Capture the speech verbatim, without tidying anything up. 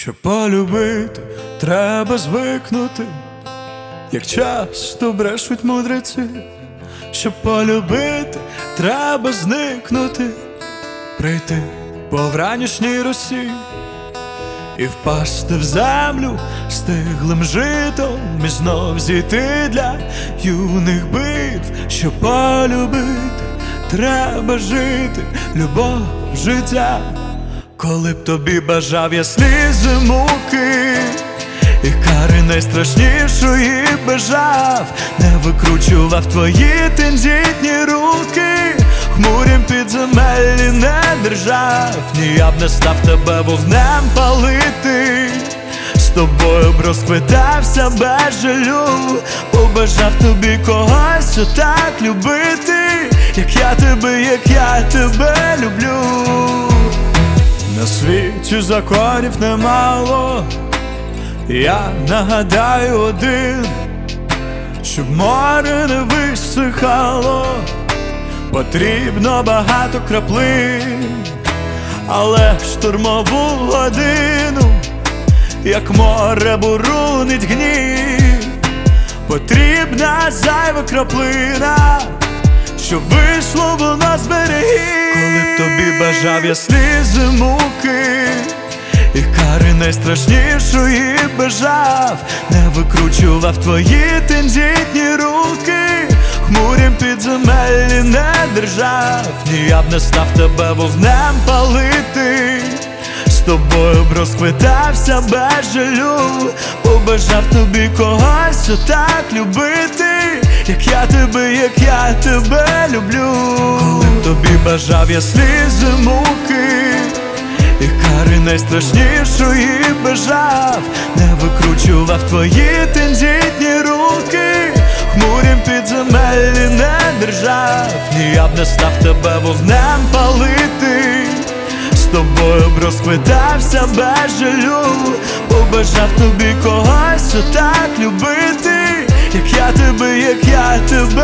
Щоб полюбити, треба звикнути, як часто брешуть мудреці. Щоб полюбити, треба зникнути, прийти по вранішній росі і впасти в землю стиглим житом, і знов зійти для юних битв. Щоб полюбити, треба жити, любов, життя. Коли б тобі бажав я слізи муки і кари найстрашнішої бажав, не викручував твої тендітні руки, хмурім підземеллі не держав. Ні, я б не став тебе вогнем палити, з тобою б розквитався без жалю, побажав тобі когось отак любити, як я тебе, як я тебе люблю. На світі законів немало, я нагадаю один: щоб море не висихало, потрібно багато краплин. Але в штурмову годину, як море буронить гнів, потрібна зайва краплина, щоб вийшло воно з берегів. Коли б тобі бажав я слізи муки і кари найстрашнішої бажав, не викручував твої тендітні руки, хмурім підземеллі не держав. Ні, я б не став тебе вогнем палити, з тобою б розквитався без жалю, побажав тобі когось отак любити, як я тебе, як я тебе люблю. Коли б тобі бажав я слізи муки і кари найстрашнішої бажав, не викручував твої тендітні руки, хмурім підземеллі не держав. Ні, я б не став тебе вогнем палити, з тобою б розквитався без жалю, побажав тобі когось отак любити, як я тебе, як я тебе